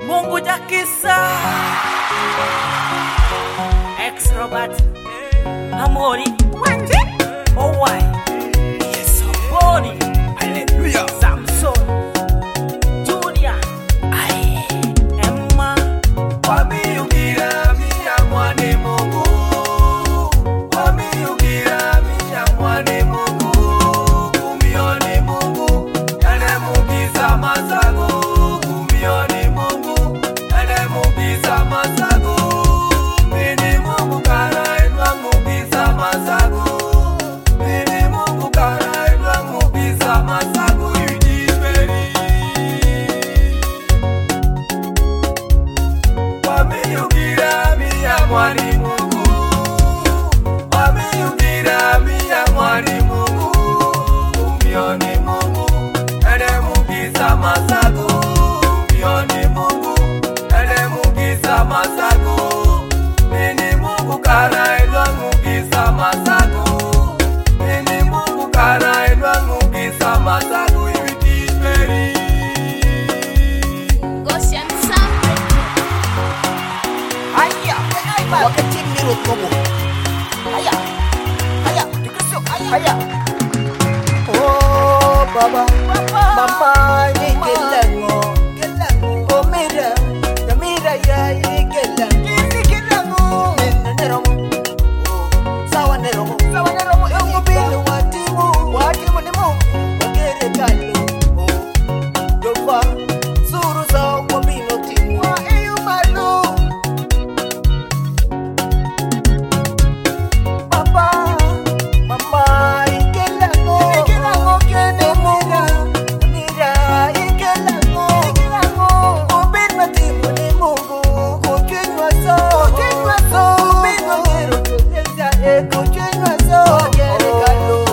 Mungu Jakisa Ex Robert Amori Wanje Owai Yes Boni Hallelujah Samson Julia Ai Emma Wamiyugira miya mwane Mungu Wamiyugira miya mwane Mungu Kumioni Mungu Ene mugiza masago Kumioni Mungu Ene mugiza masago Mini Mungu kana enwa mugiza masago Mini Mungu kana enwa mugiza masago Yudisberi Wamiyugira miya mwani Mungu Wamiyugira miya mwani Mungu Kumioni Mungu Ene mugiza masago Kumioni Mungu Ene mugiza masago Mini Mungu kana enwa mugiza masago Mini Mungu kana enwa mugiza masago Yudisberi Goshen Sample. Aya Wakati mirut Mungu Aya Aya Dikasuk Aya Oh Baba Mama ni kelango Oh mira Mira ya ni kelango Ini kelango Neromo Sawa neromo Yungu bilu Watimu ni Mungu Wakere kalo Dofa Suru sawa wabino timu Wa eyu malu Papa, mama, ikelango, kene mira, ikelango, ubin matimu ni Mungu, kukinywa so, ubin magero kutenza, kukinywa so, kere kalo.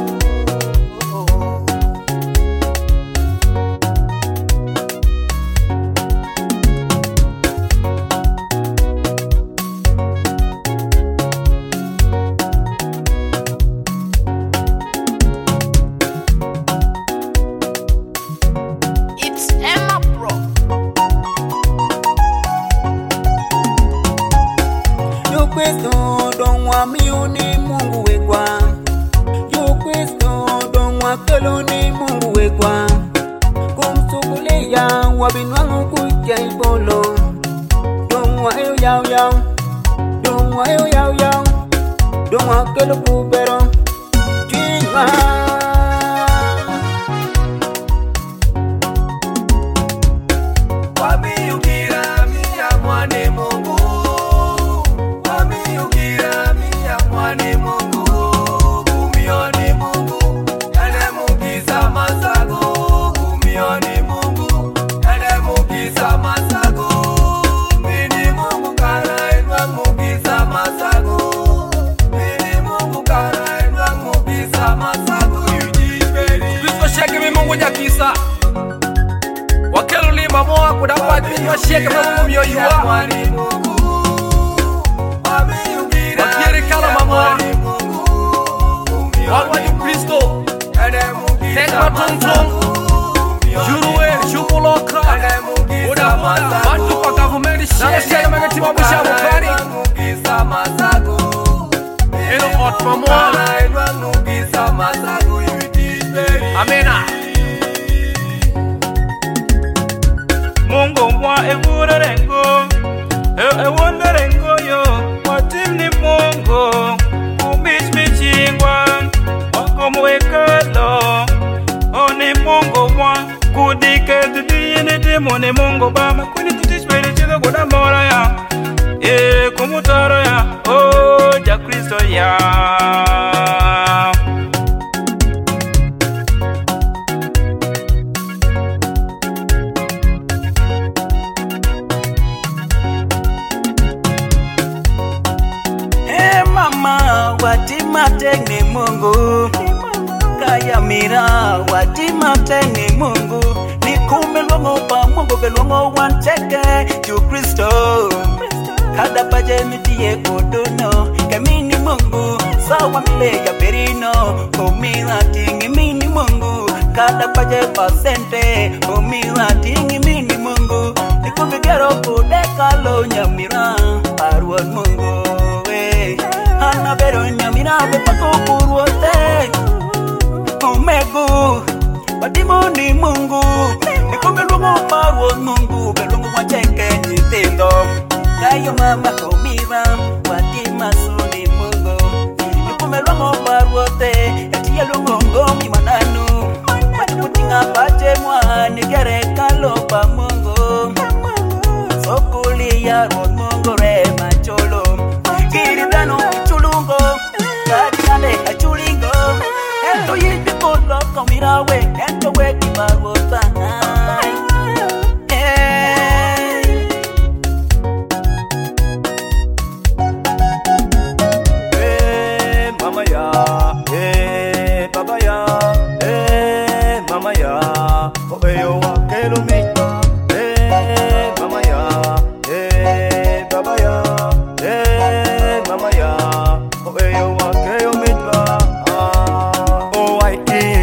It's Emma Pro. Yo Kristo don wa miuni Mungu wekwa. Yo Kristo don wa keloni Mungu wekwa. Kumsukulia wabinwangu kuja ibolo. Don wa eu yao yao. Don wa eu yao yao. Don wa kelo kubero. Jinwa. Wamiyugira miya mwane Mungu Wamiyugira miya mwane Mungu Kumioni Mungu Ene mugiza masago Kumioni Mungu Ene mugiza masago Mini Mungu kana enwa mugiza masago Mini Mungu kana enwa mugiza masago Yudisberi Kristo sheke mi Mungu Jakisa Wakelo lima moa kudapati wa sheke Mungu mioyua Wakiri kala mamoa Wawaju Kristo Tekma tungtung Juruwe, jumuloka Udamoya, watu kwa gavumenti sheke Magati wabusha mukari Eno otma moa Amena Mungu mwa evura rengo Ewonda rengo yo Watim ni Mungu Umich michingwa Wako mwekalo Oni Mungu mwa Kudike tudiyini timu ni Mungu bama Kuni tutishwele chido kuda mora ya Kumutoro ya Oh ja Kristo ya Hey mama, watima teni Mungu. Kaya mira, watima teni Mungu. Nikume longo pa Mungu belongo wanteke Ju Kristo. Kada paje mitie kodono. Kamini Mungu, sawa mile ya perino. Kumila tingi mini Mungu. Kada paje pasente. Kumila tingi mini Mungu. Nikumbiga timo ni Mungu. Nikumelungu marwo Mungu, belungu mwacheke nitendo. Kayo mama komira, watima suni Mungu. Nikumelungu marwo te, yatia lungu ngomi mananu. Matukutinga pache mwa, nigere kalopa Mungu. Sokuli ya Mungu re macholo. Kiri dano chulungo, kadinale achulingo. Ento yindi kolo komira we, ento we kibarwo tanai. Mama ya, baba ya, mama ya, oyo wa kelo meita. Mama ya, baba ya, mama ya, oyo wa kelo meita. Oh I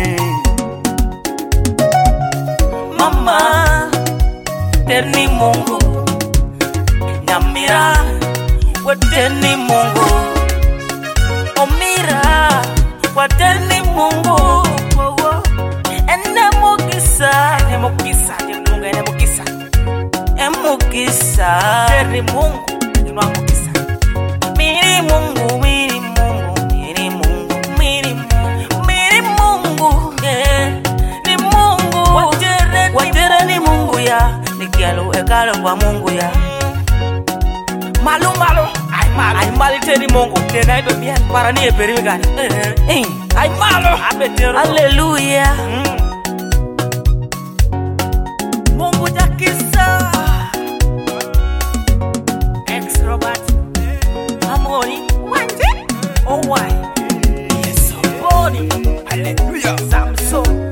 Mama, teni Mungu, nyamira, wateni Mungu. Omira, wateni Mungu. Ene mukisa, emukisa, teni Mungu, ino mukisa. Miri Mungu, miri Mungu, miri Mungu, miri Mungu, miri Mungu, ni Mungu. Watere ni Mungu ya, nikialo ekalo kwa Mungu ya. Malu, ay malu teni Mungu, tena ibe bien para ni eperi gani. Ay malu, abetero. Hallelujah. Mungu jakisa. Ex Robert. Amori. Oh why? Yes, Boni. Hallelujah. Samson.